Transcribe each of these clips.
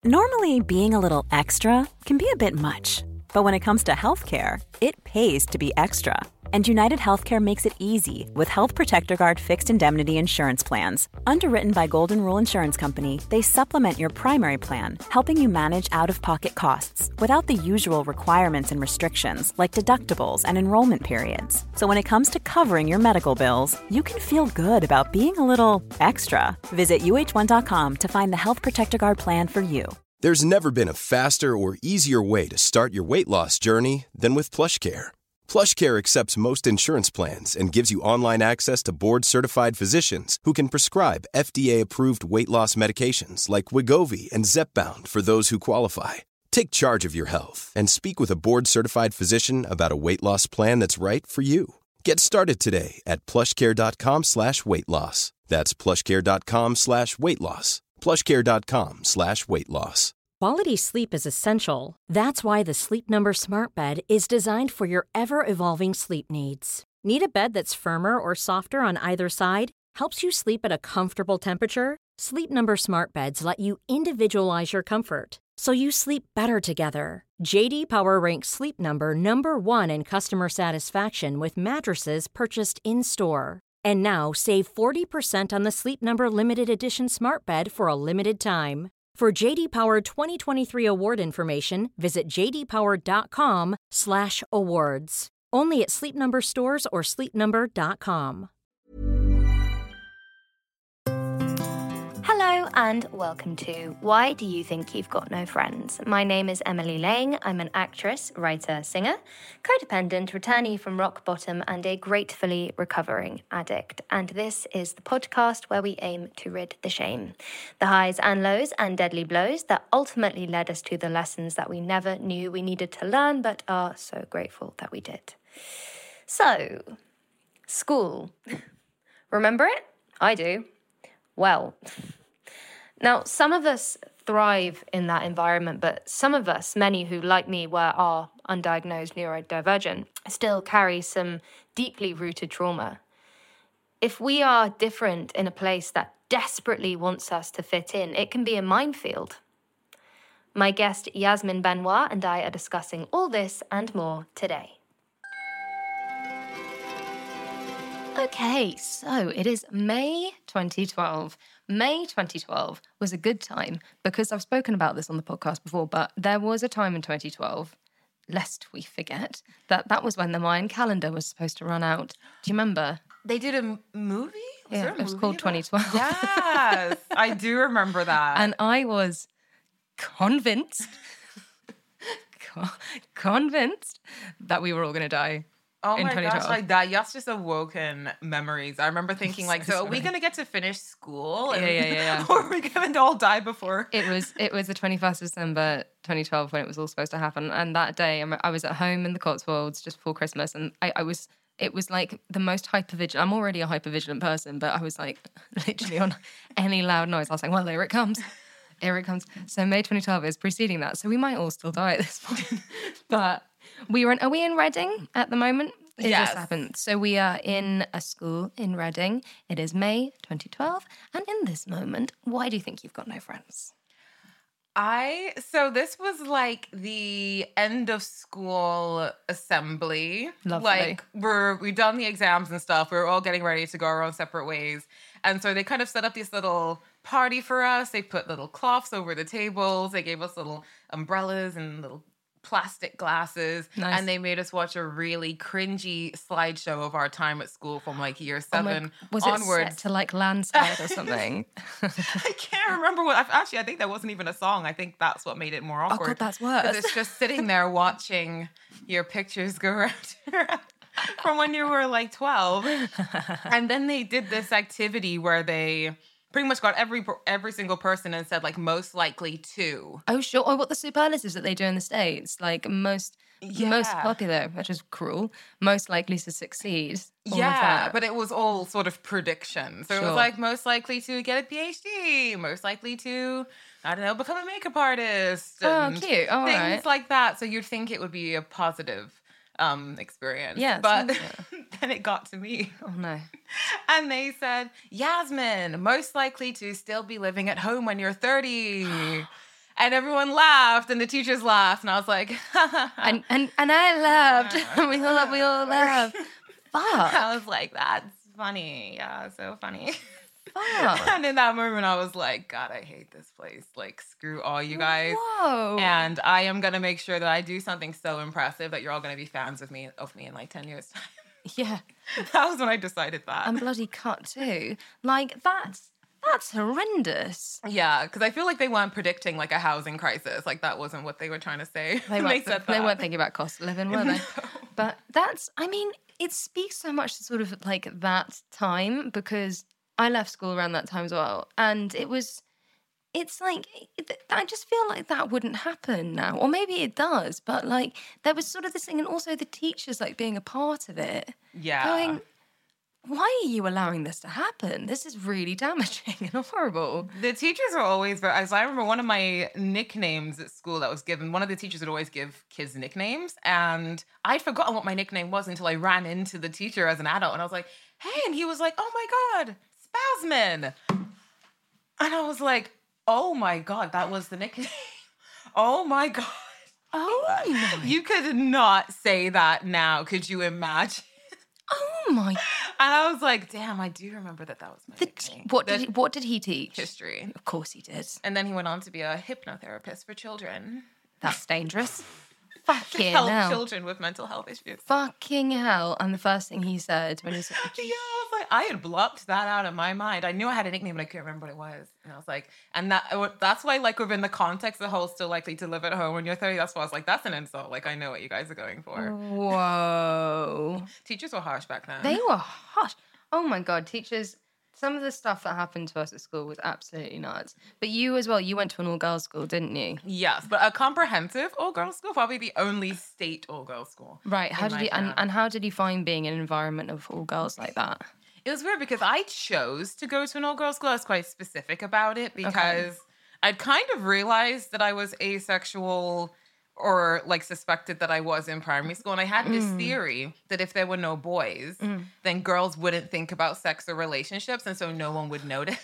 Normally, being a little extra can be a bit much, but when it comes to healthcare, it pays to be extra. And United Healthcare makes it easy with Health Protector Guard fixed indemnity insurance plans. Underwritten by Golden Rule Insurance Company, they supplement your primary plan, helping you manage out-of-pocket costs without the usual requirements and restrictions like deductibles and enrollment periods. So when it comes to covering your medical bills, you can feel good about being a little extra. Visit uh1.com to find the Health Protector Guard plan for you. There's never been a faster or easier way to start your weight loss journey than with PlushCare. PlushCare accepts most insurance plans and gives you online access to board-certified physicians who can prescribe FDA-approved weight loss medications like Wegovy and Zepbound for those who qualify. Take charge of your health and speak with a board-certified physician about a weight loss plan that's right for you. Get started today at plushcare.com/weight loss. That's plushcare.com/weight loss. plushcare.com/weight loss. Quality sleep is essential. That's why the Sleep Number Smart Bed is designed for your ever-evolving sleep needs. Need a bed that's firmer or softer on either side? Helps you sleep at a comfortable temperature? Sleep Number Smart Beds let you individualize your comfort, so you sleep better together. J.D. Power ranks Sleep Number number 1 in customer satisfaction with mattresses purchased in-store. And now, save 40% on the Sleep Number Limited Edition Smart Bed for a limited time. For J.D. Power 2023 award information, visit jdpower.com/awards. Only at Sleep Number stores or sleepnumber.com. Hello and welcome to Why Do You Think You've Got No Friends? My name is Emily Lang. I'm an actress, writer, singer, codependent, returnee from rock bottom, and a gratefully recovering addict. And this is the podcast where we aim to rid the shame, the highs and lows and deadly blows that ultimately led us to the lessons that we never knew we needed to learn, but are so grateful that we did. So, school. Remember it? I do. Well, now, some of us thrive in that environment, but some of us, many who, like me, are undiagnosed neurodivergent, still carry some deeply rooted trauma. If we are different in a place that desperately wants us to fit in, it can be a minefield. My guest, Yasmin Benoit, and I are discussing all this and more today. Okay, so it is May 2012. May 2012 was a good time because I've spoken about this on the podcast before, but there was a time in 2012, lest we forget, that was when the Mayan calendar was supposed to run out. Do you remember? They did a movie? Yeah, it was called 2012. Yes, I do remember that. And I was convinced that we were all going to die. Oh in my 2012. gosh, like that. That's just awoken memories. I remember thinking, like, so are we going to get to finish school? And, Yeah. Or are we going to all die before? It was the 21st of December 2012 when it was all supposed to happen. And that day, I was at home in the Cotswolds just before Christmas. And it was like the most hypervigilant. I'm already a hypervigilant person, but I was like literally on any loud noise. I was like, well, here it comes. Here it comes. So May 2012 is preceding that. So we might all still die at this point. But are we in Reading at the moment? It Yes. just happened. So we are in a school in Reading. It is May 2012. And in this moment, why do you think you've got no friends? So this was like the end of school assembly. Lovely. Like we've done the exams and stuff. We were all getting ready to go our own separate ways. And so they kind of set up this little party for us. They put little cloths over the tables. They gave us little umbrellas and little plastic glasses. Nice. And they made us watch a really cringy slideshow of our time at school from like year 7 was onwards. it set to like landslide or something? I can't remember what. I think that wasn't even a song. I think that's what made it more awkward. Oh God, that's worse. 'Cause it's just sitting there watching your pictures go around from when you were like 12, and then they did this activity where they pretty much got every single person and said like most likely to. Oh sure. Oh, what the superlatives that they do in the States, like most popular, which is cruel, most likely to succeed. All of that. But it was all sort of prediction. So it Sure. was like most likely to get a PhD, most likely to, I don't know, become a makeup artist. Oh, And cute. All things right. like that. So you'd think it would be a positive experience. Yeah, But sounds then it got to me. Oh no. And they said, Yasmin, most likely to still be living at home when you're 30. And everyone laughed, and the teachers laughed, and I was like, and I laughed. we all laughed. Fuck. I was like, that's funny. Yeah, so funny. Fuck. And in that moment, I was like, God, I hate this place. Like, screw all you guys. Whoa. And I am going to make sure that I do something so impressive that you're all going to be fans of me in like 10 years' time. Yeah. That was when I decided that. And bloody cut too. Like, that's horrendous. Yeah, because I feel like they weren't predicting like a housing crisis. Like, that wasn't what they were trying to say. They weren't thinking about cost of living, were they? No. But it speaks so much to sort of like that time, because I left school around that time as well. And I just feel like that wouldn't happen now. Or maybe it does, but like there was sort of this thing, and also the teachers like being a part of it. Yeah. Going, why are you allowing this to happen? This is really damaging and horrible. The teachers were always very, as I remember one of my nicknames at school that was given, one of the teachers would always give kids nicknames. And I'd forgotten what my nickname was until I ran into the teacher as an adult. And I was like, hey, and he was like, oh my God, Spasman. And I was like, oh my God, that was the nickname. Oh my God. Oh my. You could not say that now. Could you imagine? Oh my. And I was like, damn, I do remember that was my nickname. What did he teach? History. Of course he did. And then he went on to be a hypnotherapist for children. That's dangerous. Fucking Help hell. children with mental health issues. Fucking hell. And the first thing he said when he said, Yeah, I was like, I had blocked that out of my mind. I knew I had a nickname, but I couldn't remember what it was. And I was like, and that's why, like, within the context of the whole still likely to live at home when you're 30, that's why I was like, that's an insult. Like, I know what you guys are going for. whoa. Teachers were harsh back then. They were hot. Oh my God, teachers. Some of the stuff that happened to us at school was absolutely nuts. But you as well, you went to an all-girls school, didn't you? Yes, but a comprehensive all-girls school, probably the only state all-girls school. Right. How did you and how did you find being in an environment of all girls like that? It was weird because I chose to go to an all-girls school. I was quite specific about it because I'd kind of realized that I was asexual or like suspected that I was in primary school. And I had this theory that if there were no boys, then girls wouldn't think about sex or relationships. And so no one would notice.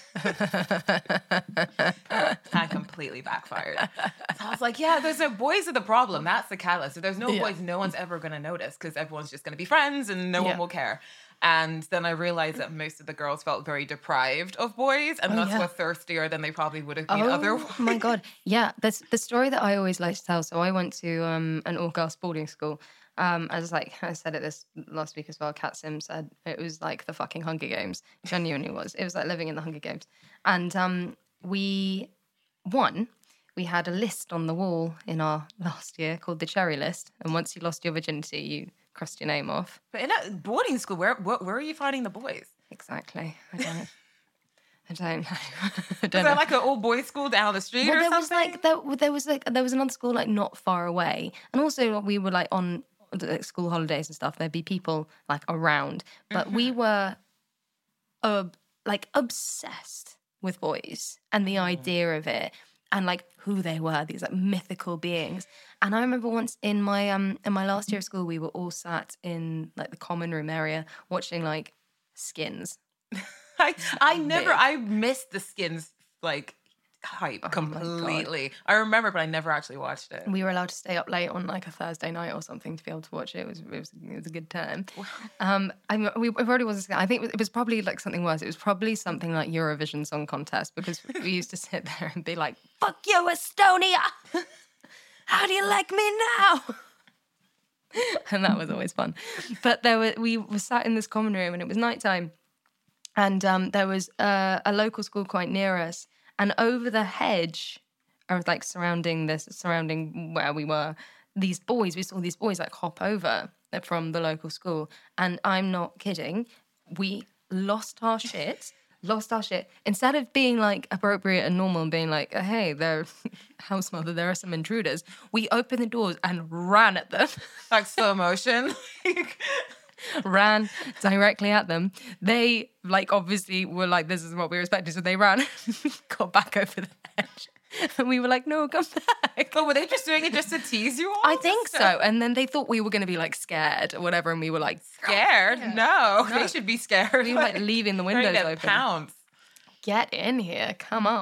That completely backfired. So I was like, yeah, there's no boys are the problem. That's the catalyst. If there's no boys, no one's ever going to notice because everyone's just going to be friends and no one will care. And then I realized that most of the girls felt very deprived of boys and thus were thirstier than they probably would have been otherwise. Oh my God. Yeah, that's the story that I always like to tell. So I went to an all-girls boarding school. As like I said it this last week as well, Kat Sims said it was like the fucking Hunger Games. Genuinely was. It was like living in the Hunger Games. And we had a list on the wall in our last year called the Cherry List. And once you lost your virginity, you crossed your name off. But in a boarding school, where are you finding the boys? Exactly. I don't know. I don't know. Was there like an all-boys school down the street or something? There was another school like not far away. And also we were like on like, school holidays and stuff. There'd be people like around. But we were like obsessed with boys and the idea of it. And like who they were, these like mythical beings. And I remember once in my last year of school, we were all sat in like the common room area watching like Skins. I missed the Skins like hype completely. I remember, but I never actually watched it. We were allowed to stay up late on like a Thursday night or something to be able to watch it. It was a good time. I mean, it already was. I think it was probably like something worse. It was probably something like Eurovision Song Contest because we used to sit there and be like, "Fuck you, Estonia! How do you like me now?" And that was always fun. But we were sat in this common room and it was nighttime, and there was a local school quite near us. And over the hedge, or like surrounding where we were, we saw these boys like hop over from the local school. And I'm not kidding. We lost our shit. Instead of being like appropriate and normal and being like, hey, house mother, there are some intruders. We opened the doors and ran at them. Like slow motion. Ran directly at them. They like obviously were like, this is what we were expecting, so they ran, got back over the edge, and we were like, no, come back. Oh, were they just doing it just to tease you all? I think so. And then they thought we were going to be like scared or whatever, and we were like, scared? Yeah. No, they should be scared. We were like leaving the windows open. Pounce. Get in here, come on.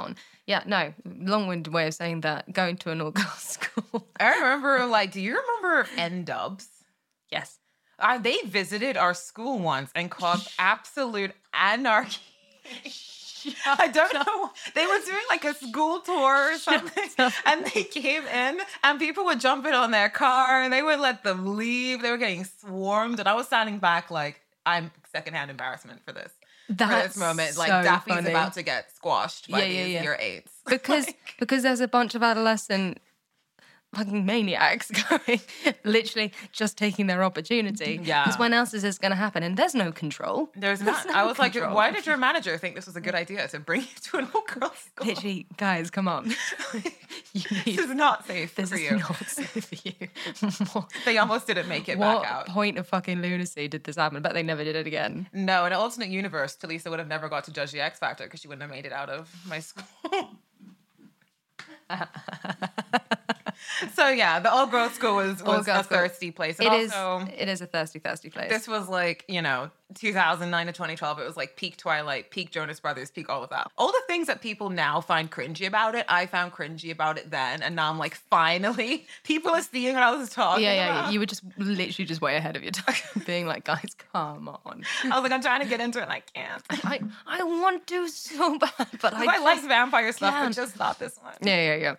Yeah, no, long-winded way of saying that. Going to an all-girls school. I remember, like, do you remember N-Dubs? Yes. They visited our school once and caused absolute anarchy. I don't know. They were doing like a school tour or something, and they came in, and people would jump in on their car, and they would let them leave. They were getting swarmed, and I was standing back like, I'm secondhand embarrassment for this. For this moment, like so Daphne's funny. about to get squashed by these year eights. Because there's a bunch of adolescent fucking maniacs going, literally just taking their opportunity. Yeah. Because when else is this going to happen? And there's no conol. There's not. no I was like, control. why did your manager think this was a good idea to bring you to an all-girls school? Literally, guys, come on. This is not safe This for is you. not safe for you. They almost didn't make it What back out. point of fucking lunacy did this happen? But they never did it again. No, in an alternate universe, Talisa would have never got to judge the X Factor because she wouldn't have made it out of my school. So yeah, the all-girls school was a thirsty place. And It is a thirsty place. This was like, 2009 to 2012. It was like peak Twilight, peak Jonas Brothers, peak all of that. All the things that people now find cringy about it, I found cringy about it then. And now I'm like, finally, people are seeing what I was talking about. You were just literally just way ahead of your time, being like, guys, come on. I was like, I'm trying to get into it and I can't. I want to so bad, but I like vampire stuff, can't. but just not this one. Yeah.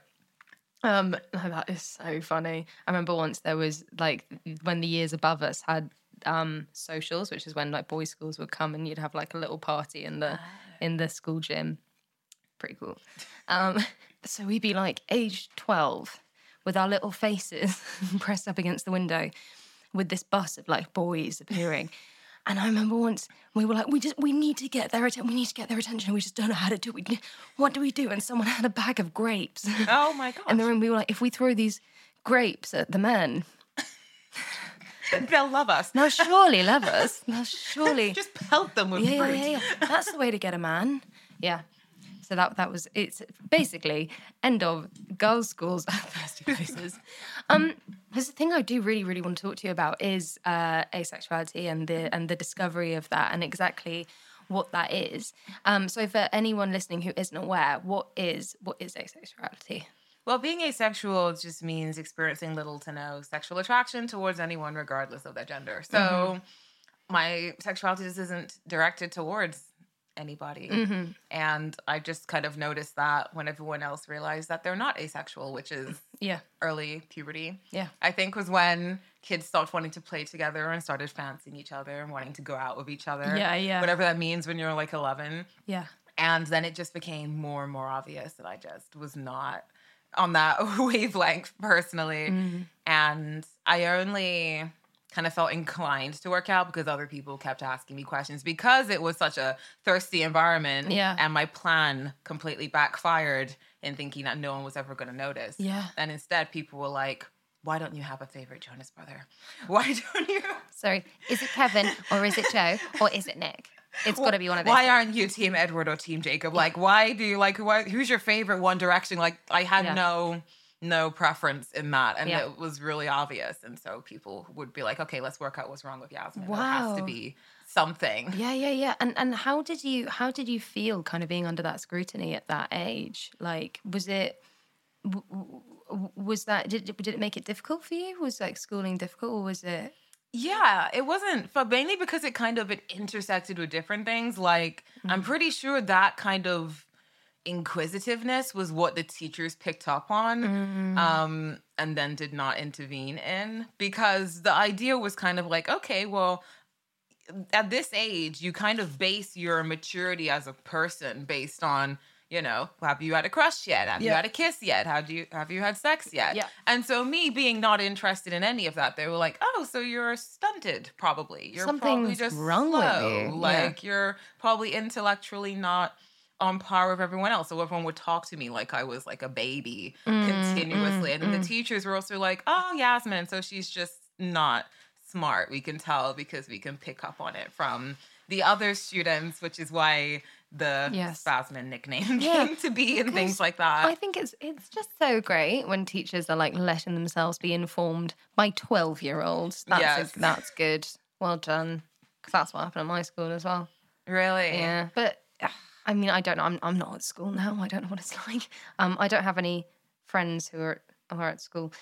That is so funny. I remember once there was like when the years above us had socials, which is when like boys' schools would come and you'd have like a little party in the school gym. Pretty cool. So we'd be like age 12 with our little faces pressed up against the window with this bus of like boys appearing. And I remember once we were like, we need to get their attention. We need to get their attention. We just don't know how to do it. What do we do? And someone had a bag of grapes. Oh my God. And then we were like, if we throw these grapes at the men, they'll love us. they'll surely love us. They'll surely. Just pelt them with fruit. Yeah. That's the way to get a man. Yeah. So it's basically end of girls' schools at thirsty places. There's a thing I do really, really want to talk to you about is asexuality and the discovery of that and exactly what that is. So for anyone listening who isn't aware, what is asexuality? Well, being asexual just means experiencing little to no sexual attraction towards anyone, regardless of their gender. So my sexuality just isn't directed towards anybody. And I just kind of noticed that when everyone else realized that they're not asexual, which is early puberty. Yeah. I think was when kids stopped wanting to play together and started fancying each other and wanting to go out with each other. Yeah. Whatever that means when you're like 11. Yeah. And then it just became more and more obvious that I just was not on that wavelength personally. And I only kind of felt inclined to work out because other people kept asking me questions because it was such a thirsty environment. Yeah. And my plan completely backfired in thinking that no one was ever going to notice. Yeah. And instead people were like, why don't you have a favorite Jonas brother? Why don't you? Sorry, is it Kevin or is it Joe or is it Nick? It's got to be one of those. Why aren't you Team Edward or Team Jacob? Like, why do you who's your favorite One Direction? Like, I had no preference in that. And it was really obvious. And so people would be like, okay, let's work out what's wrong with Yasmin. Wow. There has to be something. Yeah. And how did you feel kind of being under that scrutiny at that age? Like, did it make it difficult for you? Was like schooling difficult or was it? Yeah, it wasn't, but mainly because it intersected with different things. Like, I'm pretty sure that kind of inquisitiveness was what the teachers picked up on and then did not intervene in. Because the idea was kind of like, okay, well, at this age, you kind of base your maturity as a person based on, have you had a crush yet? Have you had a kiss yet? Have you had sex yet? Yeah. And so me being not interested in any of that, they were like, oh, so you're stunted, probably. You're probably just wrong slow. with you. Like, you're probably intellectually not on par with everyone else. So everyone would talk to me like I was like a baby continuously. And then the teachers were also like, oh, Yasmin, so she's just not smart. We can tell because we can pick up on it from the other students, which is why the Spasmin nickname came to be and things like that. I think it's just so great when teachers are like letting themselves be informed by 12-year-olds. That's good. Well done. Because that's what happened at my school as well. Really? Yeah. But I mean, I don't know. I'm not at school now. I don't know what it's like. I don't have any friends who are at school.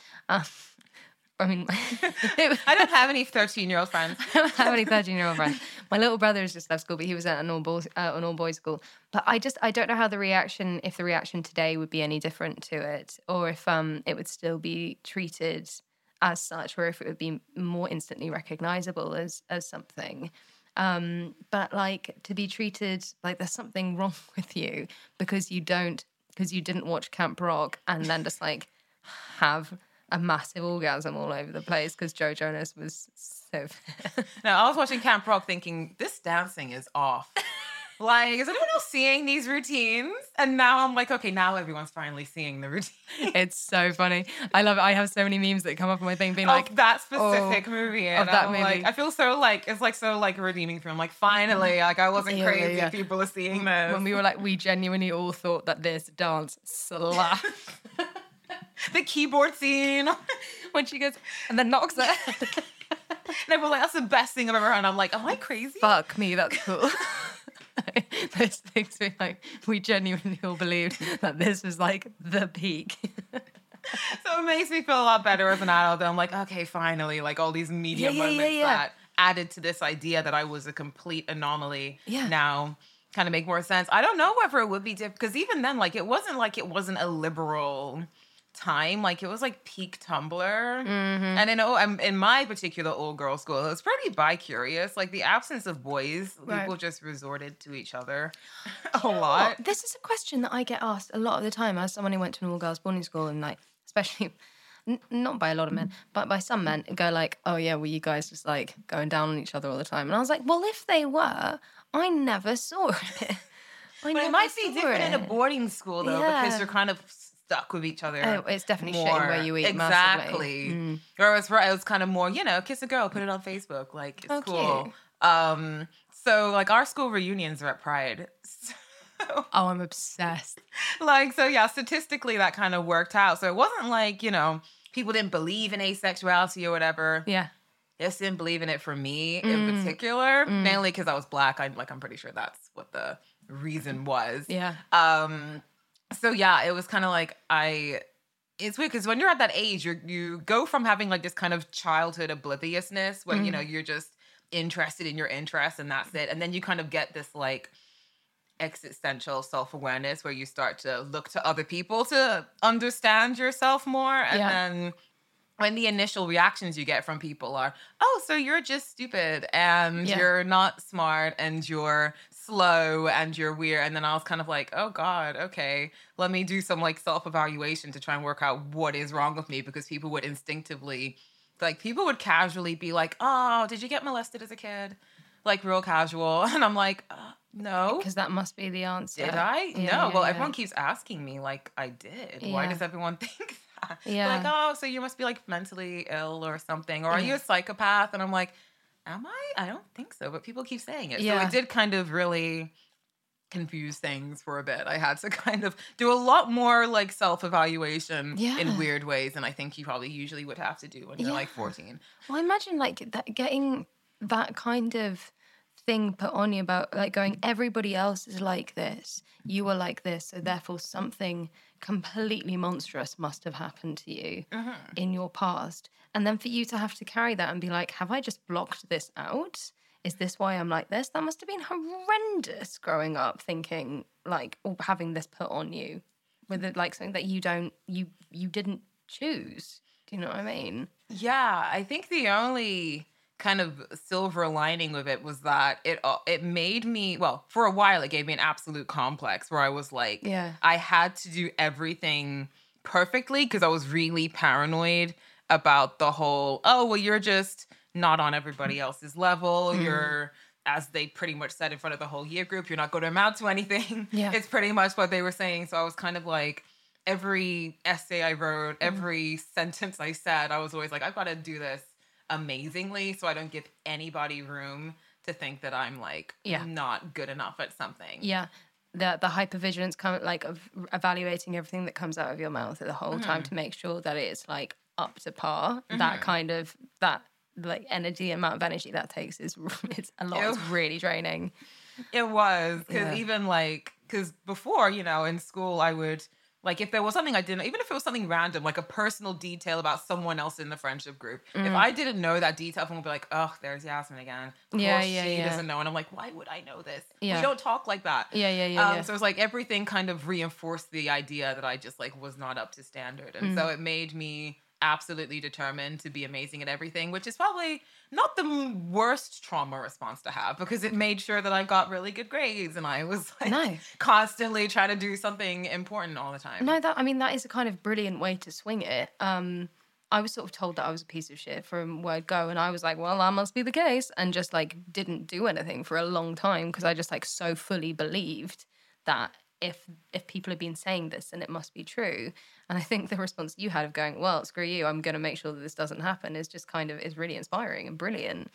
I mean, I don't have any 13-year-old friends. I don't have any 13-year-old friends. My little brother has just left school, but he was at an all boys school. But I don't know how if the reaction today would be any different to it, or if it would still be treated as such, or if it would be more instantly recognizable as something. But like, to be treated like there's something wrong with you because you didn't watch Camp Rock and then just like have a massive orgasm all over the place because Joe Jonas was so No, I was watching Camp Rock thinking, this dancing is off. Like, is anyone else seeing these routines? And now I'm like, okay, now everyone's finally seeing the routine. It's so funny. I love it. I have so many memes that come up on my thing being like, that specific movie. And of that I'm movie. Like, I feel so like, it's like so like redeeming for him. Like, finally, like I wasn't crazy. People are seeing this. When we were like, we genuinely all thought that this dance slapped. The keyboard scene. When she goes, and then knocks it. And everyone's like, that's the best thing I've ever heard. And I'm like, am I crazy? Fuck me, that's cool. Those things we like, we genuinely all believed that this was like the peak. So it makes me feel a lot better as an adult. I'm like, okay, finally, like all these media moments that added to this idea that I was a complete anomaly now kind of make more sense. I don't know whether it would be different, because even then, like, it wasn't a liberal time. Like, it was like peak Tumblr. And in my particular old girl school, it was pretty bi-curious. Like, the absence of boys, people just resorted to each other a lot. This is a question that I get asked a lot of the time as someone who went to an all-girls boarding school, and like, especially not by a lot of men, but by some men, go like, oh yeah, were you guys just like going down on each other all the time? And I was like, well, if they were, I never saw it. But it might be different in a boarding school though, because you're kind of stuck with each other. Oh, it's definitely shitting where you eat. Exactly. Massively. Whereas it was kind of more, kiss a girl, put it on Facebook, like it's cool. Cute. So like our school reunions are at Pride. So, I'm obsessed. Like, so yeah, statistically that kind of worked out. So it wasn't like, people didn't believe in asexuality or whatever. Yeah. They just didn't believe in it for me in particular, mainly because I was Black. I'm pretty sure that's what the reason was. Yeah. So yeah, it was kind of like it's weird because when you're at that age, you go from having like this kind of childhood obliviousness where, you're just interested in your interests and that's it. And then you kind of get this like existential self-awareness where you start to look to other people to understand yourself more. And then when the initial reactions you get from people are, oh, so you're just stupid and you're not smart and you're slow and you're weird. And then I was kind of like, oh God, okay, let me do some like self-evaluation to try and work out what is wrong with me, because people would instinctively, like people would casually be like, oh, did you get molested as a kid? Like real casual. And I'm like, no. Because that must be the answer. Did I? No. Well, everyone keeps asking me like I did. Why does everyone think that? Yeah. Like, oh, so you must be like mentally ill or something. Or are you a psychopath? And I'm like, am I? I don't think so. But people keep saying it. So it did kind of really confuse things for a bit. I had to kind of do a lot more like self-evaluation in weird ways than I think you probably usually would have to do when you're like 14. Well, I imagine like that, getting that kind of thing put on you about like going, everybody else is like this, you are like this, so therefore something completely monstrous must have happened to you in your past. And then for you to have to carry that and be like, have I just blocked this out? Is this why I'm like this? That must have been horrendous growing up, thinking like, or having this put on you with it, like something that you didn't choose. Do you know what I mean? Yeah, I think the only kind of silver lining with it was that it made me, well, for a while it gave me an absolute complex where I was like, I had to do everything perfectly because I was really paranoid about the whole, oh, well, you're just not on everybody else's level. You're, as they pretty much said in front of the whole year group, you're not going to amount to anything. It's pretty much what they were saying. So I was kind of like, every essay I wrote, every sentence I said, I was always like, I've got to do this amazingly so I don't give anybody room to think that I'm like not good enough at something. The hypervigilance kind of like of evaluating everything that comes out of your mouth the whole time to make sure that it's like up to par. That kind of that like amount of energy that takes is it's a lot. It's really draining. It was. Yeah. Because before, in school, I would, like, if there was something I didn't, even if it was something random, like a personal detail about someone else in the friendship group, if I didn't know that detail, everyone would be like, oh, there's Yasmin again. Of course she doesn't know. And I'm like, why would I know this? Yeah. We don't talk like that. Yeah. So it's like everything kind of reinforced the idea that I just, like, was not up to standard. And so it made me absolutely determined to be amazing at everything, which is probably not the worst trauma response to have, because it made sure that I got really good grades and I was like constantly trying to do something important all the time. No, that is a kind of brilliant way to swing it. I was sort of told that I was a piece of shit from word go, and I was like, well, that must be the case, and just like didn't do anything for a long time because I just like so fully believed that if people have been saying this, then it must be true. And I think the response you had of going, well, screw you, I'm going to make sure that this doesn't happen, is just kind of, is really inspiring and brilliant.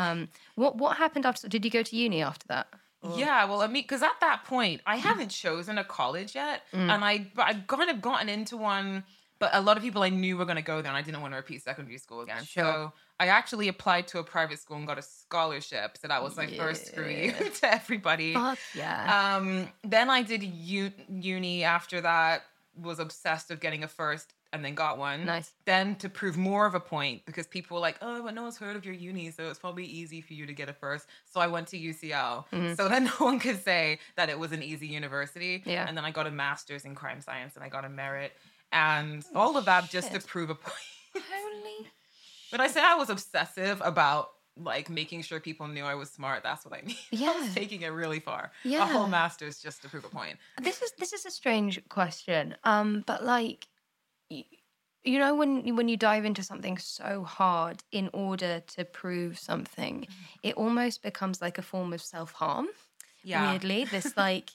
What happened after? Did you go to uni after that? Or? Yeah, well, I mean, because at that point, I haven't chosen a college yet. And I'd kind of gotten into one, but a lot of people I knew were going to go there, and I didn't want to repeat secondary school again. Sure. So I actually applied to a private school and got a scholarship. So that was my first screw you to everybody. Fuck yeah. Then I did uni after that, was obsessed with getting a first, and then got one. Nice. Then to prove more of a point, because people were like, oh, but no one's heard of your uni, so it's probably easy for you to get a first. So I went to UCL. So then no one could say that it was an easy university. Yeah. And then I got a master's in crime science, and I got a merit. And all of that just to prove a point. Holy. But I said I was obsessive about, like, making sure people knew I was smart. That's what I mean. Yeah. I was taking it really far. Yeah. A whole master's just to prove a point. This is a strange question. But like, you know, when you dive into something so hard in order to prove something, it almost becomes like a form of self-harm. Yeah. Weirdly, this like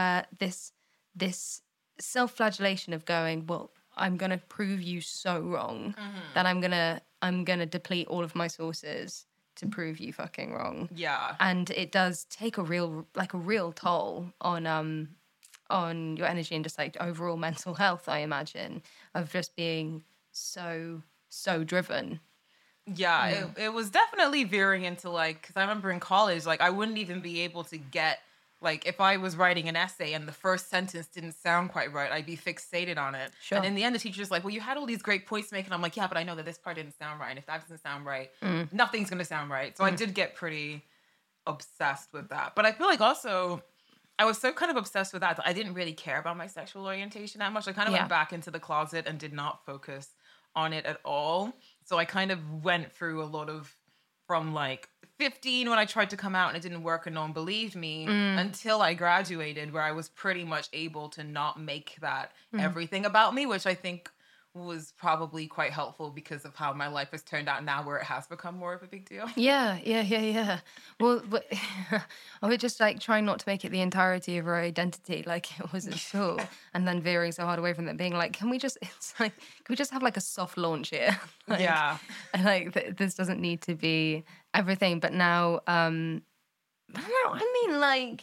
this self-flagellation of going, well, I'm gonna prove you so wrong that I'm gonna deplete all of my sources to prove you fucking wrong. Yeah. And it does take a real toll on your energy and just like overall mental health, I imagine, of just being so driven. Yeah, it was definitely veering into, like, because I remember in college, like, I wouldn't even be able to get, like, if I was writing an essay and the first sentence didn't sound quite right, I'd be fixated on it. Sure. And in the end, the teacher's like, well, you had all these great points to make. And I'm like, yeah, but I know that this part didn't sound right. And if that doesn't sound right, nothing's going to sound right. So I did get pretty obsessed with that. But I feel like also, I was so kind of obsessed with that I didn't really care about my sexual orientation that much. I kind of went back into the closet and did not focus on it at all. So I kind of went through a lot of, from like 15 when I tried to come out and it didn't work and no one believed me, until I graduated, where I was pretty much able to not make that everything about me, which I think was probably quite helpful because of how my life has turned out now, where it has become more of a big deal. Yeah. Well, but I was just like trying not to make it the entirety of her identity, like it was at school, and then veering so hard away from it, being like, can we just have like a soft launch here? Like, yeah. Like this doesn't need to be everything. But now, I don't know. I mean, like,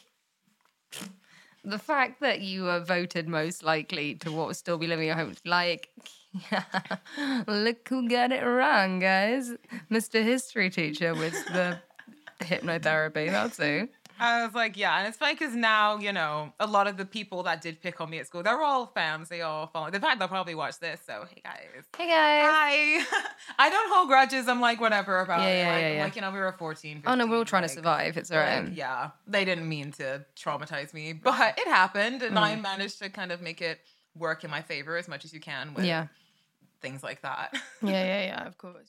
the fact that you were voted most likely to what will still be living at home, like, yeah, look who got it wrong, guys. Mr. History teacher with the hypnotherapy, that's who. I was like, yeah, and it's funny because now, a lot of the people that did pick on me at school, they're all fans. They all follow. In fact, they'll probably watch this, so hey, guys. Hey, guys. Hi. I don't hold grudges. I'm like, whatever about it. Yeah. Like, we were 14, 15. Oh, no, we're all trying to survive. It's all right. Yeah, they didn't mean to traumatize me, but it happened, and I managed to kind of make it work in my favor as much as you can with things like that. Yeah, of course.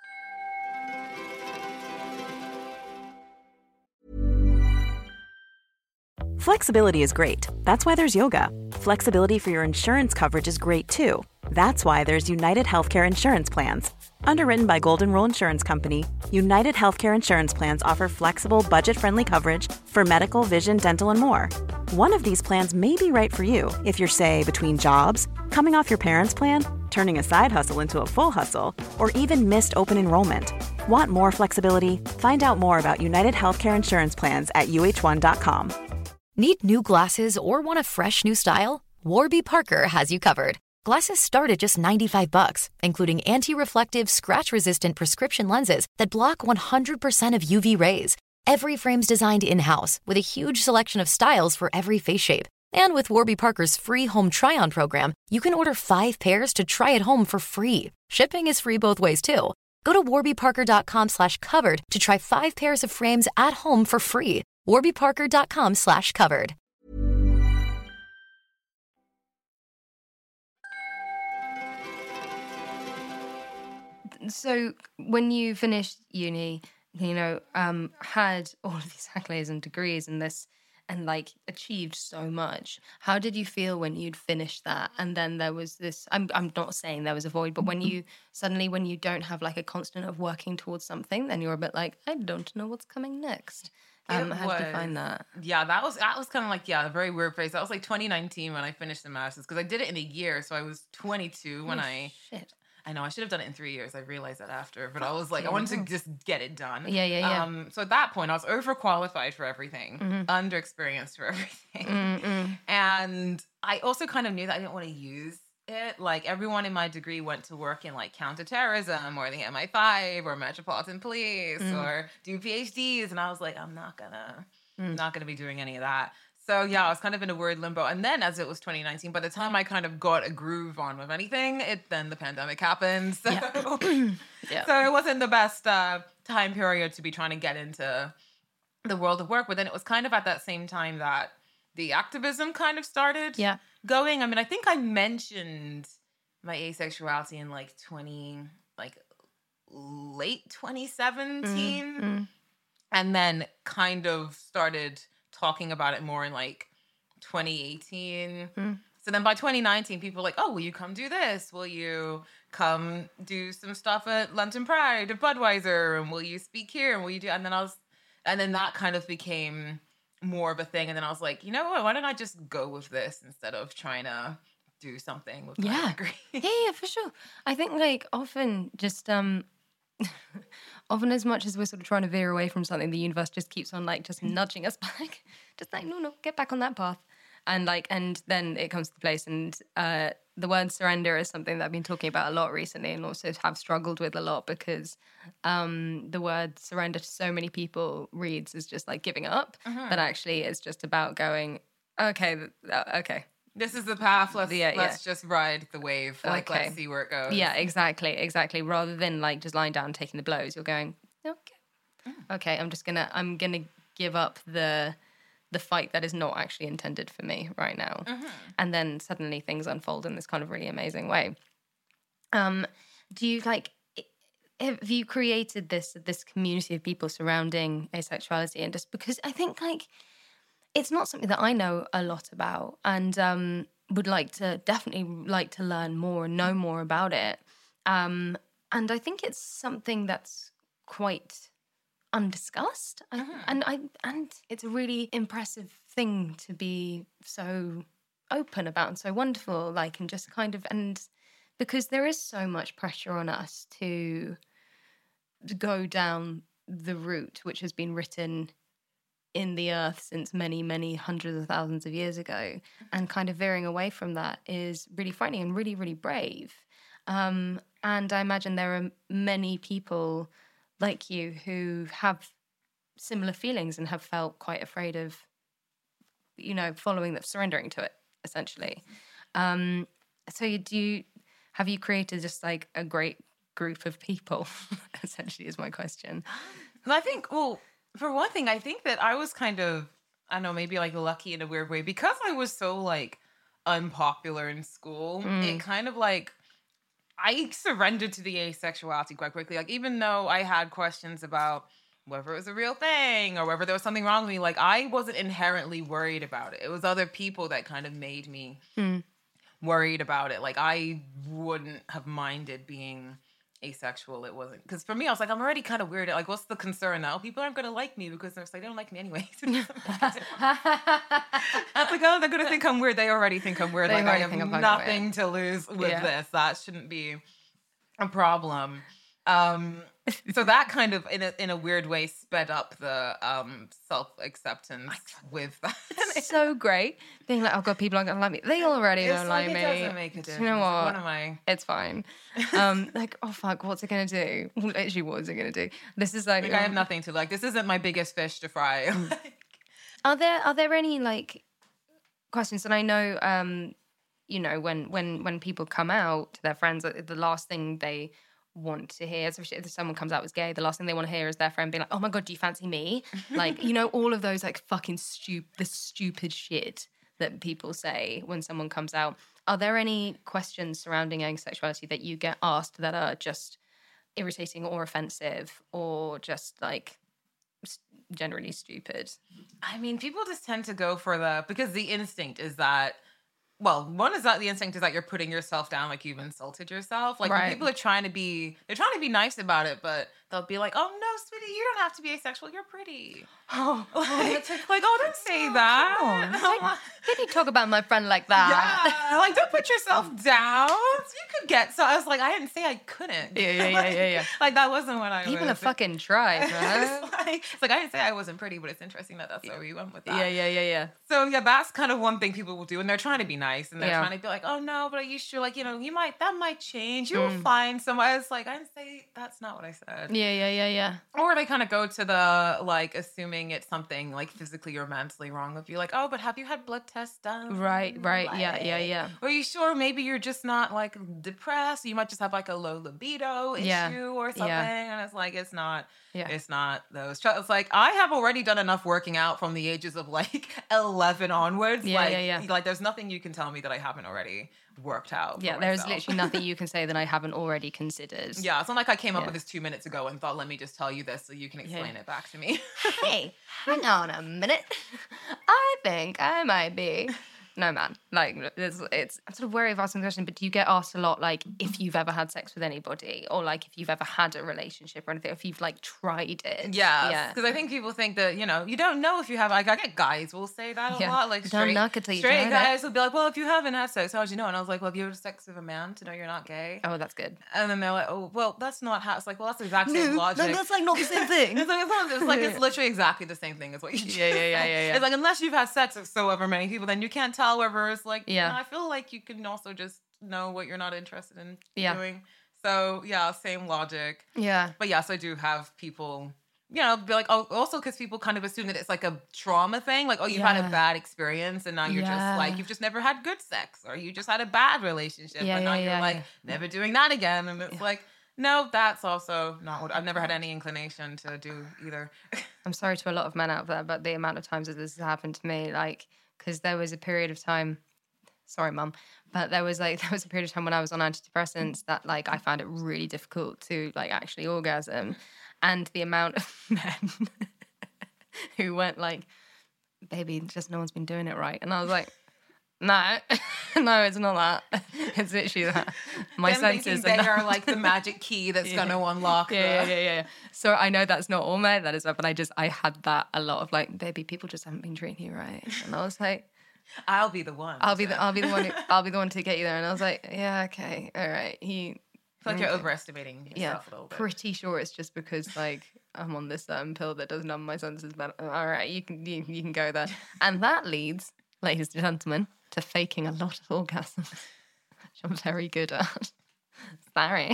Flexibility is great. That's why there's yoga. Flexibility for your insurance coverage is great too. That's why there's United Healthcare Insurance Plans. Underwritten by Golden Rule Insurance Company, United Healthcare Insurance Plans offer flexible, budget-friendly coverage for medical, vision, dental, and more. One of these plans may be right for you if you're, say, between jobs, coming off your parents' plan, turning a side hustle into a full hustle, or even missed open enrollment. Want more flexibility? Find out more about United Healthcare Insurance Plans at uh1.com. Need new glasses or want a fresh new style? Warby Parker has you covered. Glasses start at just $95, including anti-reflective, scratch-resistant prescription lenses that block 100% of UV rays. Every frame's designed in-house with a huge selection of styles for every face shape. And with Warby Parker's free home try-on program, you can order 5 pairs to try at home for free. Shipping is free both ways, too. Go to warbyparker.com/covered to try 5 pairs of frames at home for free. warbyparker.com/covered. So when you finished uni, had all of these accolades and degrees and this, and like achieved so much, how did you feel when you'd finished that? And then there was this, I'm not saying there was a void, but when you don't have like a constant of working towards something, then you're a bit like, I don't know what's coming next. How did you find that? Yeah, that was kind of like, a very weird phase. That was like 2019 when I finished the master's, because I did it in a year. So I was 22 when Shit. I know I should have done it in 3 years. I realized that after, but I was like, I wanted to just get it done. Yeah. So at that point, I was overqualified for everything, underexperienced for everything. And I also kind of knew that I didn't want to use it. Like everyone in my degree went to work in like counterterrorism or the MI5 or Metropolitan Police or do PhDs. And I was like, I'm not gonna be doing any of that. So yeah, I was kind of in a weird limbo. And then as it was 2019, by the time I kind of got a groove on with anything, then the pandemic happened. So, so it wasn't the best time period to be trying to get into the world of work. But then it was kind of at that same time that the activism kind of started going. I mean, I think I mentioned my asexuality in late 2017. And then kind of started talking about it more in like 2018. So then by 2019, people were like, oh, will you come do this? Will you come do some stuff at London Pride, at Budweiser? And will you speak here? And will you do, and then that kind of became more of a thing. And then I was like, you know what, why don't I just go with this instead of trying to do something with my degree? Yeah, for sure. I think like often just, often as much as we're sort of trying to veer away from something, the universe just keeps on like just nudging us back. Just like, no, get back on that path. And then it comes to the place. And the word surrender is something that I've been talking about a lot recently and also have struggled with a lot because the word surrender to so many people reads as just like giving up. But actually it's just about going, okay. This is the path. Let's just ride the wave. Like, let's see where it goes. Yeah, exactly. Rather than like just lying down and taking the blows, you're going, okay, I'm gonna give up the fight that is not actually intended for me right now. And then suddenly things unfold in this kind of really amazing way. Do you have you created this community of people surrounding asexuality? And just because I think like it's not something that I know a lot about and would definitely like to learn more and know more about it. And I think it's something that's quite undiscussed. And it's a really impressive thing to be so open about and so wonderful, and just kind of, and because there is so much pressure on us to go down the route which has been written in the earth since many, many hundreds of thousands of years ago, and kind of veering away from that is really frightening and really, really brave. And I imagine there are many people like you who have similar feelings and have felt quite afraid of, surrendering to it, essentially. So have you created just like a great group of people, essentially is my question. And I think, for one thing, I think that I was kind of, I don't know, maybe like lucky in a weird way because I was so like unpopular in school. It kind of like, I surrendered to the asexuality quite quickly. Like, even though I had questions about whether it was a real thing or whether there was something wrong with me, like, I wasn't inherently worried about it. It was other people that kind of made me worried about it. Like, I wouldn't have minded being asexual. It wasn't, because for me, I was like, I'm already kind of weird. Like, what's the concern now? People aren't going to like me because they're like, they don't like me anyway. I was like, oh, they're going to think I'm weird. They already think I'm weird. Like, I have nothing to lose with this. That shouldn't be a problem. So that kind of, in a weird way, sped up the self-acceptance with that. It's so great. Being like, oh God, people aren't going to like me. They already don't like me. It doesn't make a difference. You know what? What am I? It's fine. Like, oh fuck, what's it going to do? Literally, what is it going to do? This is like... I have nothing to like. This isn't my biggest fish to fry. Are there any like questions? And I know, you know, when people come out to their friends, the last thing they want to hear, especially if someone comes out as gay, the last thing they want to hear is their friend being like, oh my God, do you fancy me? Like, you know, all of those like fucking stupid shit that people say when someone comes out. Are there any questions surrounding asexuality that you get asked that are just irritating or offensive or just like generally stupid? I mean, people just tend to go for because the instinct is that, well, one is that the instinct is that you're putting yourself down, like you've insulted yourself. Like when people are trying to be nice about it, but they'll be like, oh no, sweetie, you don't have to be asexual. You're pretty. Oh, like, oh, don't say that. Did you talk about my friend like that? Yeah, like don't put yourself down. You could get. So I was like, I didn't say I couldn't. Yeah. Like that wasn't what I. People have fucking tried, man. it's like I didn't say I wasn't pretty, but it's interesting that that's where you went with that. Yeah. So yeah, that's kind of one thing people will do, and they're trying to be nice, and they're trying to be like, oh no, but you should, like, you know, that might change. You'll find somebody. It's like I didn't say that's not what I said. Yeah. Or they kind of go to the like assuming it's something like physically or mentally wrong with you, like, oh, but have you had blood tests done? Right. Yeah. Or are you sure maybe you're just not like depressed? You might just have like a low libido issue or something. And it's like it's not those. It's like I have already done enough working out from the ages of like 11 onwards. Like there's nothing you can tell me that I haven't already worked out. Yeah, there's literally nothing you can say that I haven't already considered. Yeah, it's not like I came up with this 2 minutes ago and thought, let me just tell you this so you can explain it back to me. Hey, hang on a minute. I think I might be. No, man. Like, I'm sort of wary of asking the question, but do you get asked a lot, like, if you've ever had sex with anybody, or like if you've ever had a relationship or anything, if you've like tried it? Yeah. Because I think people think that, you know, you don't know if you have. Like, I get guys will say that a lot. Like straight guys will be like, well, if you haven't had sex, how'd you know? And I was like, well, have you had sex with a man to know you're not gay? Oh, that's good. And then they're like, oh, well, that's not how. It's like, well, that's the exact same logic. No, that's like not the same thing. it's literally exactly the same thing as what you just Yeah. It's like, unless you've had sex with so ever many people, then you can't tell whether it's like, I feel like you can also just know what you're not interested in doing. So, same logic. Yeah. But yes, I do have people, you know, be like, oh, also because people kind of assume that it's like a trauma thing. Like, oh, you've had a bad experience and now you're just like, you've just never had good sex or you just had a bad relationship. And now you're like, never doing that again. And it's like, no, that's also not what I've never had any inclination to do either. I'm sorry to a lot of men out there, but the amount of times that this has happened to me, like, because there was a period of time, sorry, mum, but there was a period of time when I was on antidepressants that like I found it really difficult to like actually orgasm, and the amount of men who went like, baby, just no one's been doing it right, and I was like, no, it's not that. It's literally that. My senses are like the magic key that's going to unlock. Yeah. So I know that's not all men. That is, but I had that a lot of like, baby, people just haven't been treating you right, and I was like, I'll be the one. I'll be the one to get you there. And I was like, yeah, okay, all right. I feel like you're overestimating yourself a little bit. Pretty sure it's just because like I'm on this certain pill that does numb my senses. But all right, you can go there, and that leads, ladies and gentlemen, to faking a lot of orgasms, which I'm very good at. Sorry.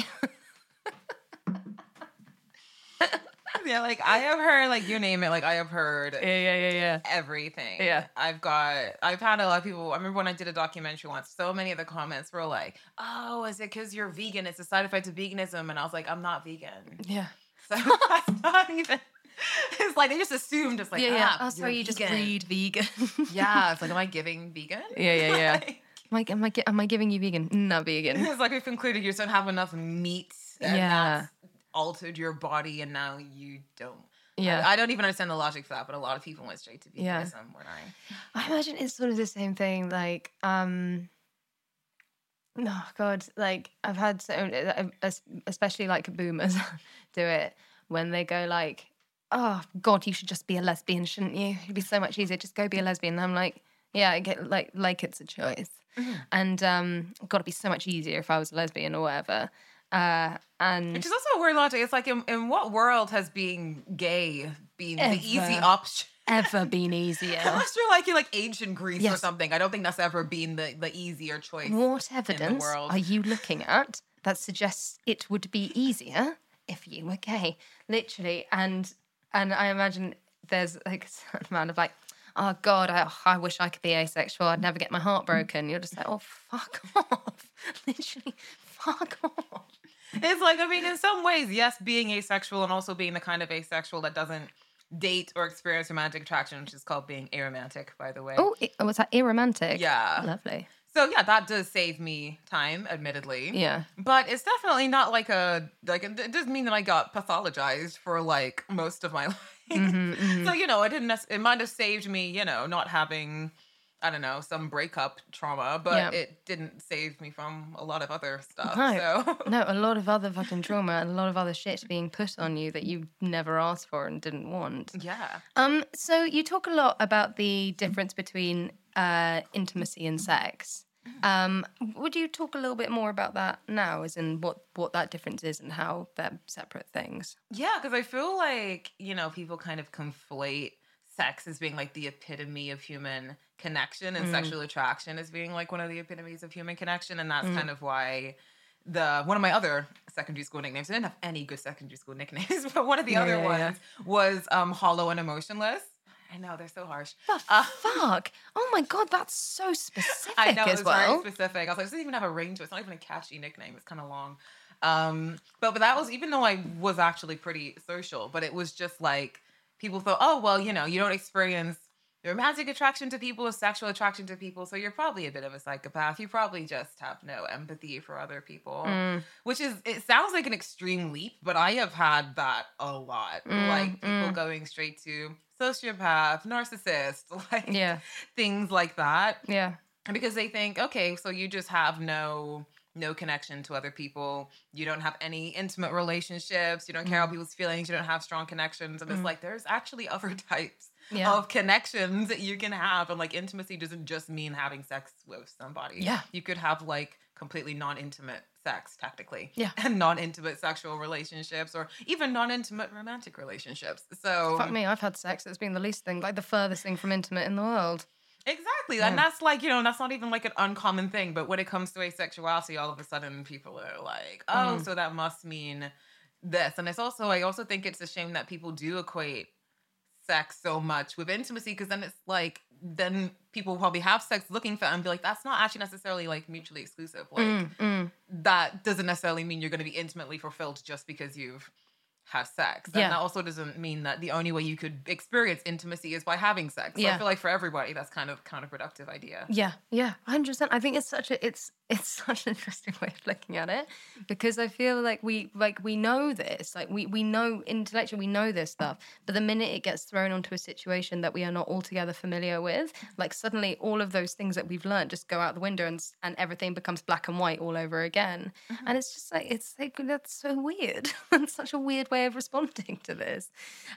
Yeah, like I have heard, like you name it, like I have heard everything. Yeah. I've had a lot of people, I remember when I did a documentary once, so many of the comments were like, oh, is it because you're vegan? It's a side effect of veganism. And I was like, I'm not vegan. Yeah. So that's not even, it's like, they just assumed it's like, Oh, sorry, you just read vegan. Yeah, it's like, am I giving vegan? Yeah. Like, am I giving you vegan? Not vegan. It's like we've concluded you don't have enough meat. And that's altered your body and now you don't. I don't even understand the logic for that, but a lot of people went straight to veganism when I imagine it's sort of the same thing, like like I've had especially like boomers do it when they go like, oh God, you should just be a lesbian, shouldn't you? It'd be so much easier, just go be a lesbian. And I'm like, yeah, I get like it's a choice. And got to be so much easier if I was a lesbian or whatever. And which is also a weird logic. It's like, in what world has being gay been the easy option? Ever been easier? Unless you're like ancient Greece or Yes. something. I don't think that's ever been the easier choice. What in the evidence world. are you looking at that suggests it would be easier if you were gay? Literally. And I imagine there's like a certain amount of like, oh God, I wish I could be asexual. I'd never get my heart broken. You're just like, oh, fuck off. Literally, fuck off. It's like, I mean, in some ways, yes, being asexual and also being the kind of asexual that doesn't date or experience romantic attraction, which is called being aromantic, by the way. Oh, was that aromantic? Yeah. Lovely. So yeah, that does save me time, admittedly. Yeah. But it's definitely not like it doesn't mean that I got pathologized for like most of my life. So, it might have saved me, not having, I don't know, some breakup trauma, but it didn't save me from a lot of other stuff. No. So. No, a lot of other fucking trauma and a lot of other shit being put on you that you never asked for and didn't want. Yeah. So you talk a lot about the difference between intimacy and sex. Would you talk a little bit more about that now, as in what that difference is and how they're separate things? Yeah, because I feel like, people kind of conflate sex as being like the epitome of human connection and sexual attraction as being like one of the epitomes of human connection. And that's kind of why one of my other secondary school nicknames, I didn't have any good secondary school nicknames, but one of the other ones was hollow and emotionless. I know, they're so harsh. The fuck? Oh my God, that's so specific I know, as it's well. very specific. I was like, it doesn't even have a ring to it. It's not even a catchy nickname. It's kind of long. But that was, even though I was actually pretty social, but it was just like, people thought, oh, well, you don't experience romantic attraction to people or sexual attraction to people, so you're probably a bit of a psychopath. You probably just have no empathy for other people, which is, it sounds like an extreme leap, but I have had that a lot. Like people going straight to sociopath, narcissist, like things like that. Yeah. Because they think, okay, so you just have no connection to other people. You don't have any intimate relationships. You don't care about people's feelings. You don't have strong connections. And it's like, there's actually other types of connections that you can have. And like, intimacy doesn't just mean having sex with somebody. Yeah. You could have like completely non-intimate sex, technically. Yeah. And non-intimate sexual relationships, or even non-intimate romantic relationships. So Fuck me, I've had sex that's been the least thing, like the furthest thing from intimate in the world. Exactly. And that's like, that's not even like an uncommon thing. But when it comes to asexuality, all of a sudden people are like, oh, so that must mean this. And it's also, I also think it's a shame that people do equate sex so much with intimacy, because then it's like, then people will probably have sex looking for it and be like, that's not actually necessarily like mutually exclusive. Like that doesn't necessarily mean you're going to be intimately fulfilled just because you've had sex. And that also doesn't mean that the only way you could experience intimacy is by having sex. So I feel like for everybody, that's kind of counterproductive idea. Yeah, 100%. I think it's such an interesting way of looking at it, because I feel like we know this, like we know intellectually, we know this stuff, but the minute it gets thrown onto a situation that we are not altogether familiar with, like suddenly all of those things that we've learned just go out the window, and everything becomes black and white all over again. And it's just like, that's so weird. It's such a weird way of responding to this.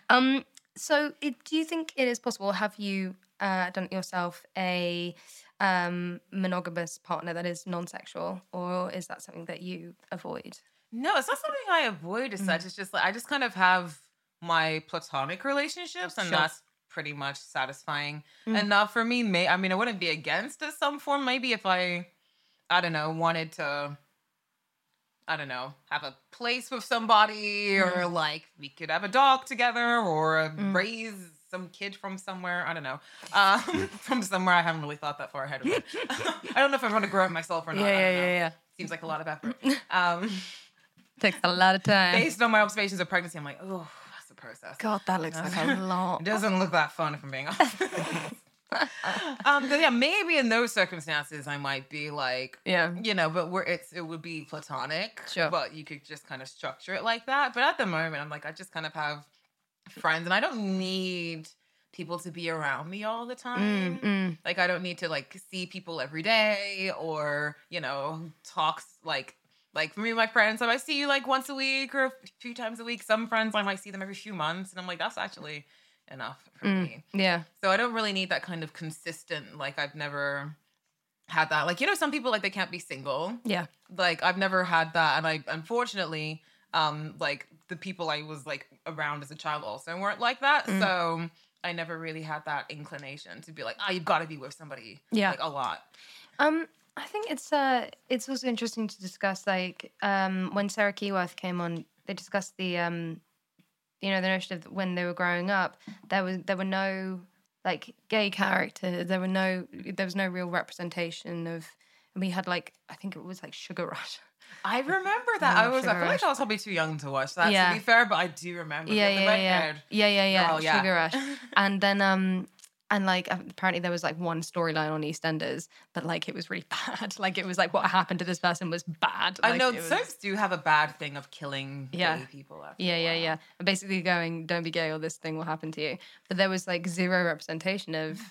So do you think it is possible, have you done it yourself, a monogamous partner that is non-sexual, or is that something that you avoid? No, it's not something I avoid as such. It's just like, I just kind of have my platonic relationships, and that's pretty much satisfying enough for me. I mean, I wouldn't be against it some form. Maybe if I don't know, wanted to, I don't know, have a place with somebody, or like we could have a dog together, or raise some kid from somewhere. I don't know. From somewhere. I haven't really thought that far ahead of it. I don't know if I want to grow up myself or not. Yeah. Seems like a lot of effort. Takes a lot of time. Based on my observations of pregnancy, I'm like, oh, that's a process. God, that looks like a lot. It doesn't look that fun, if I'm being honest. But yeah, maybe in those circumstances I might be like, but it would be platonic. Sure. But you could just kind of structure it like that. But at the moment, I'm like, I just kind of have friends, and I don't need people to be around me all the time. Like, I don't need to like see people every day, or talks like for me and my friends, I might see you like once a week or a few times a week. Some friends, I might see them every few months, and I'm like, that's actually enough for me. Yeah. So I don't really need that kind of consistent, like, I've never had that. Like, you know, some people, like, they can't be single. Yeah. Like, I've never had that. And I, unfortunately, like, the people I was, like, around as a child also weren't like that. So I never really had that inclination to be like, you've got to be with somebody. Yeah. Like, a lot. I think it's also interesting to discuss, like, when Sarah Keyworth came on, they discussed the you know, the notion of when they were growing up, there were no like gay characters. There was no real representation of. And we had like, I think it was like Sugar Rush. I remember that. I feel like I was probably too young to watch that. To be fair, but I do remember. Yeah. Girl, Sugar Rush, and then and like apparently there was like one storyline on EastEnders, but like it was really bad. Like it was like what happened to this person was bad. I like, know soaps do have a bad thing of killing gay people. Yeah. Basically going, don't be gay or this thing will happen to you. But there was like zero representation of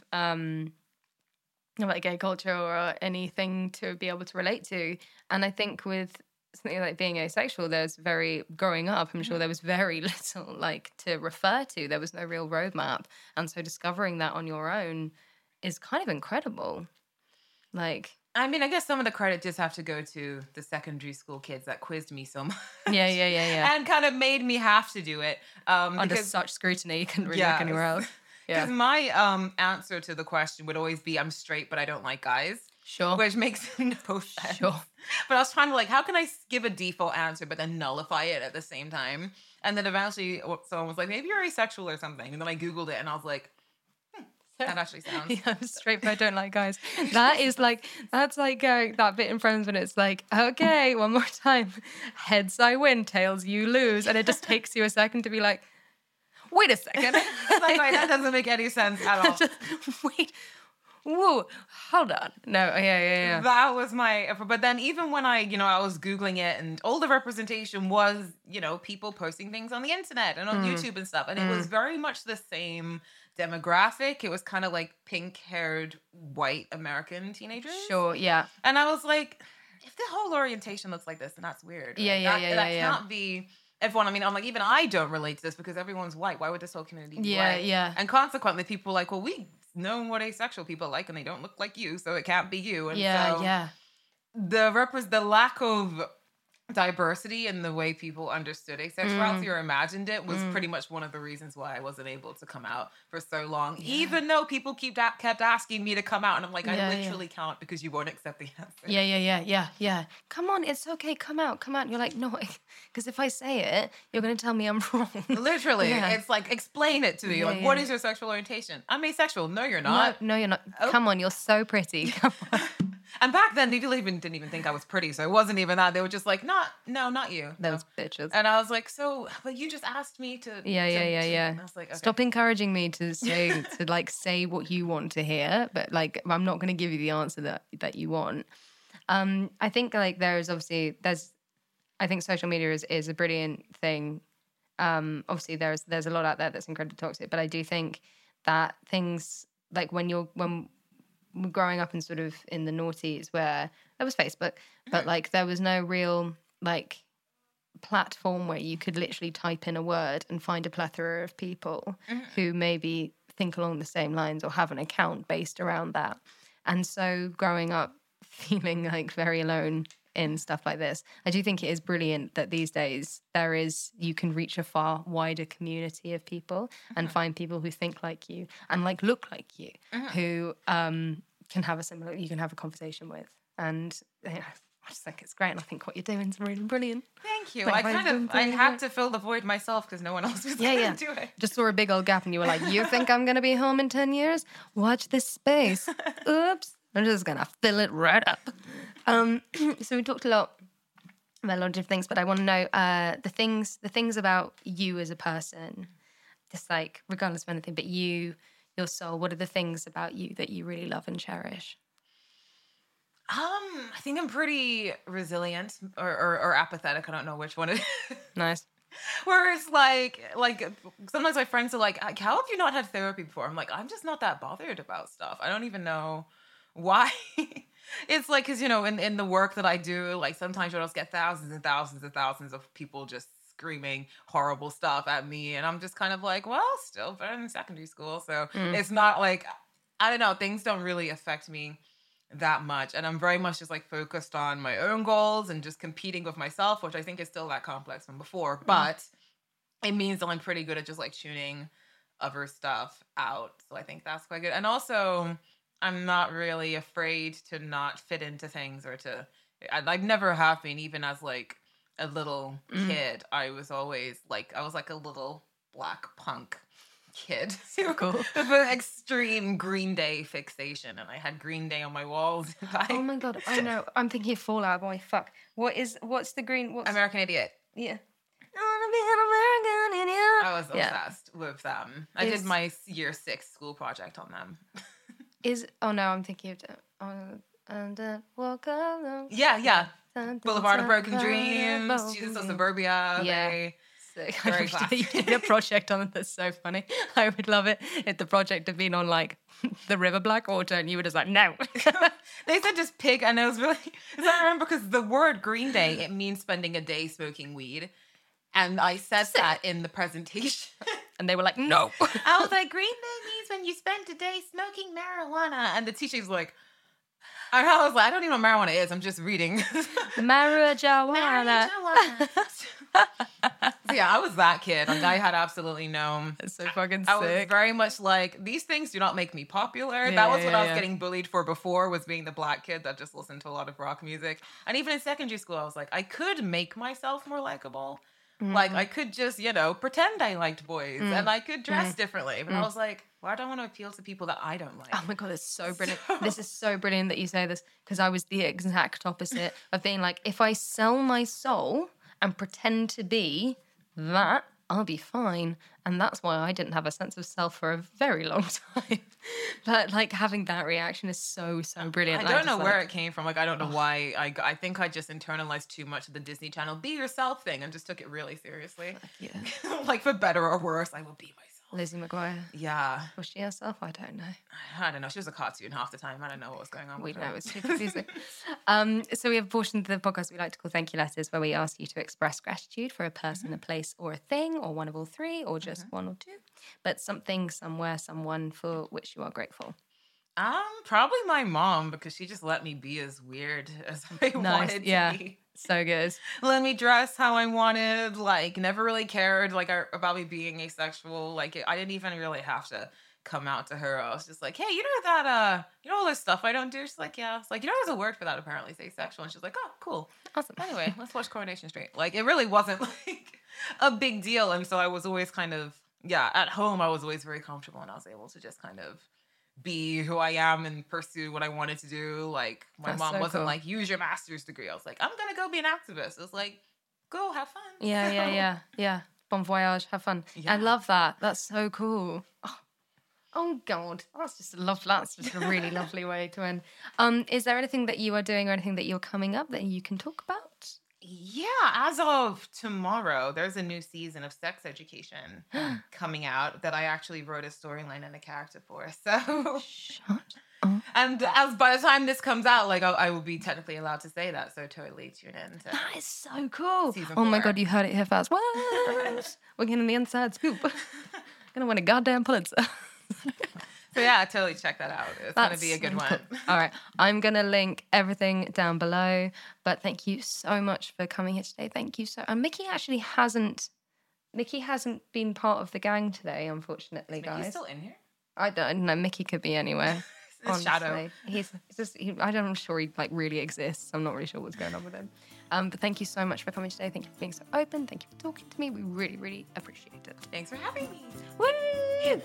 like gay culture or anything to be able to relate to. And I think with something like being asexual, growing up, I'm sure there was very little like to refer to. There was no real roadmap. And so discovering that on your own is kind of incredible. Like, I mean, I guess some of the credit just have to go to the secondary school kids that quizzed me so much. Yeah. And kind of made me have to do it. Under such scrutiny, you couldn't really look anywhere else. Because my answer to the question would always be, I'm straight, but I don't like guys. Sure. Which makes no sense. Sure. But I was trying to like, how can I give a default answer but then nullify it at the same time? And then eventually someone was like, maybe you're asexual or something. And then I Googled it and I was like, that actually sounds... Yeah, I'm straight, but I don't like guys. That's like that bit in Friends when it's like, okay, one more time. Heads I win, tails you lose. And it just takes you a second to be like, wait a second. Like, that doesn't make any sense at all. Wait. Whoa, hold on. No, yeah. That was my... But then even when I was Googling it and all the representation was, people posting things on the internet and on YouTube and stuff. And it was very much the same demographic. It was kind of like pink-haired white American teenagers. Sure, yeah. And I was like, if the whole orientation looks like this, then that's weird. Yeah. That can't be... Everyone, I mean, I'm like, even I don't relate to this because everyone's white. Why would this whole community be white? Yeah. And consequently, people are like, well, we know what asexual people like and they don't look like you, so it can't be you. And the lack of diversity in the way people understood asexuality or imagined it was pretty much one of the reasons why I wasn't able to come out for so long. Yeah. Even though people kept asking me to come out, and I'm like, I literally can't because you won't accept the answer. Yeah. Come on, it's okay. Come out. And you're like, no, because if I say it, you're going to tell me I'm wrong. Literally. It's like, explain it to me. What is your sexual orientation? I'm asexual. No, you're not. No, you're not. Oh. Come on, you're so pretty. Come on. And back then, people didn't even think I was pretty, so it wasn't even that. They were just like, not you. Those bitches. And I was like, but you just asked me to... Yeah. And I was like, okay. Stop encouraging me to say what you want to hear, but like, I'm not going to give you the answer that you want. I think like I think social media is a brilliant thing. Obviously there's a lot out there that's incredibly toxic, but I do think that things like when growing up in sort of in the noughties where there was Facebook, but like there was no real like platform where you could literally type in a word and find a plethora of people who maybe think along the same lines or have an account based around that. And so growing up feeling like very alone in stuff like this, I do think it is brilliant that these days you can reach a far wider community of people and find people who think like you and like look like you, who you can have a conversation with. And I just think it's great, and I think what you're doing is really brilliant. Thank you. I had to fill the void myself because no one else was going to do it. Just saw a big old gap and you were like, you think I'm going to be home in 10 years? Watch this space. Oops. I'm just going to fill it right up. So we talked a lot about a lot of different things, but I want to know the things about you as a person, just like regardless of anything, but your soul, what are the things about you that you really love and cherish? I think I'm pretty resilient or apathetic. I don't know which one it is. Nice. Where it's like sometimes my friends are like, how have you not had therapy before? I'm like, I'm just not that bothered about stuff. I don't even know why. It's like, because, in the work that I do, like sometimes you'll just get thousands and thousands and thousands of people just screaming horrible stuff at me. And I'm just kind of like, well, still better than secondary school. So it's not like, I don't know, things don't really affect me that much. And I'm very much just like focused on my own goals and just competing with myself, which I think is still that complex from before. But it means that I'm pretty good at just like tuning other stuff out. So I think that's quite good. And also, I'm not really afraid to not fit into things or to, I never have been, even as like a little kid. I was always like, I was like a little black punk kid. Super cool. With an extreme Green Day fixation. And I had Green Day on my walls. Oh my God. Oh no. I'm thinking of Fall Out Boy. Fuck. What's the green? What's American Idiot. Yeah. I was obsessed with them. I did my year 6 school project on them. Oh no, I'm thinking of and walk along. Yeah. Boulevard of Broken Dreams, Jesus of Suburbia. Yeah. Very You classic. did a project on it that's so funny. I would love it if the project had been on like the River Black Auto and you were just like, no. They said just pig, and it was really, I remember because the word Green Day, it means spending a day smoking weed. And I said that in the presentation. And they were like, no. I was like, Green Day means when you spend a day smoking marijuana. And the teacher was like, and I was like, I don't even know what marijuana is. I'm just reading. Marijuana. So yeah, I was that kid. Like, I had absolutely no. It's so fucking sick. I was very much like, these things do not make me popular. That was what I was getting bullied for before, was being the black kid that just listened to a lot of rock music. And even in secondary school, I was like, I could make myself more likable. Like, I could just, pretend I liked boys and I could dress differently. But I was like, well, I don't want to appeal to people that I don't like. Oh my God, it's so brilliant. This is so brilliant that you say this, because I was the exact opposite of being like, if I sell my soul and pretend to be that, I'll be fine. And that's why I didn't have a sense of self for a very long time. But like having that reaction is so brilliant. I don't know where it came from. Like, I don't know why. I think I just internalized too much of the Disney Channel be yourself thing and just took it really seriously. Yeah. Like, for better or worse, I will be myself. Lizzie McGuire. Yeah. Was she herself? I don't know. I don't know. She was a cartoon half the time. I don't know what was going on. We know, it's too confusing. So we have a portion of the podcast we like to call Thank You Letters, where we ask you to express gratitude for a person, a place, or a thing, or one of all three, or just one or two. But something, somewhere, someone for which you are grateful. Probably my mom, because she just let me be as weird as I wanted to be. So good. Let me dress how I wanted. Like, never really cared about me being asexual. Like, I didn't even really have to come out to her. I was just like, hey, you know that all this stuff I don't do? She's like, yeah. It's like, there's a word for that apparently, it's asexual. And she's like, oh, cool. Awesome. Anyway, let's watch Coronation Street. Like, it really wasn't like a big deal. And so I was always kind of, at home I was always very comfortable, and I was able to just kind of be who I am and pursue what I wanted to do. Like, my mom wasn't like, use your master's degree. I was like, I'm gonna go be an activist. It was like, go have fun. Yeah. Bon voyage, have fun. Yeah. I love that. That's so cool. Oh God, that's just a really lovely way to end. Is there anything that you are doing or anything that you're coming up that you can talk about? Yeah, as of tomorrow, there's a new season of Sex Education coming out that I actually wrote a storyline and a character for. So, shut up. And as by the time this comes out, like, I will be technically allowed to say that. So totally tune in. That is so cool. Season 4. Oh my God, you heard it here first. What? We're getting the inside scoop. Gonna win a goddamn Pulitzer. So yeah, totally check that out. It's going to be a good one. Cool. All right. I'm going to link everything down below. But thank you so much for coming here today. Thank you so. And Mickey hasn't been part of the gang today, unfortunately, guys. He's still in here? I don't know. Mickey could be anywhere. Shadow. I'm sure he like really exists. I'm not really sure what's going on with him. But thank you so much for coming today. Thank you for being so open. Thank you for talking to me. We really, really appreciate it. Thanks for having me. Woo!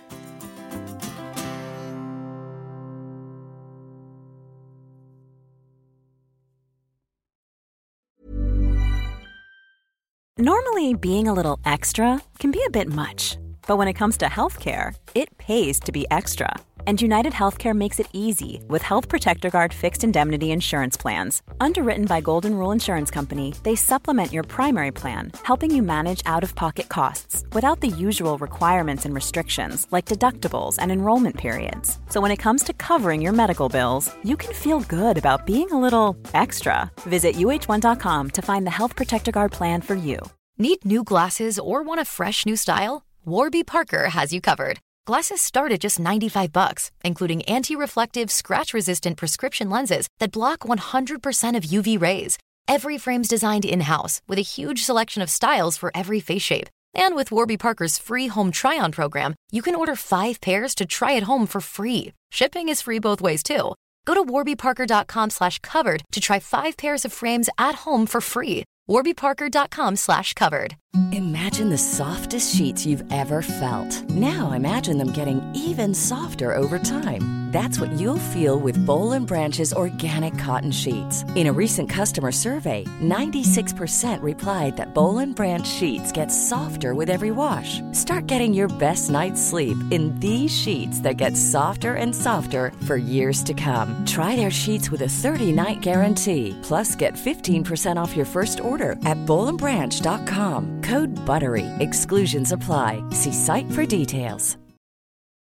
Normally, being a little extra can be a bit much, but when it comes to healthcare, it pays to be extra. And United Healthcare makes it easy with Health Protector Guard fixed indemnity insurance plans. Underwritten by Golden Rule Insurance Company, they supplement your primary plan, helping you manage out-of-pocket costs without the usual requirements and restrictions like deductibles and enrollment periods. So when it comes to covering your medical bills, you can feel good about being a little extra. Visit uh1.com to find the Health Protector Guard plan for you. Need new glasses or want a fresh new style? Warby Parker has you covered. Glasses start at just $95, including anti-reflective, scratch-resistant prescription lenses that block 100% of UV rays. Every frame's designed in-house with a huge selection of styles for every face shape. And with Warby Parker's free home try-on program, you can order 5 pairs to try at home for free. Shipping is free both ways, too. Go to warbyparker.com/covered to try 5 pairs of frames at home for free. warbyparker.com/covered. Imagine the softest sheets you've ever felt. Now imagine them getting even softer over time. That's what you'll feel with Boll & Branch's organic cotton sheets. In a recent customer survey, 96% replied that Boll & Branch sheets get softer with every wash. Start getting your best night's sleep in these sheets that get softer and softer for years to come. Try their sheets with a 30-night guarantee. Plus, get 15% off your first order at bollandbranch.com. Code BUTTERY. Exclusions apply. See site for details.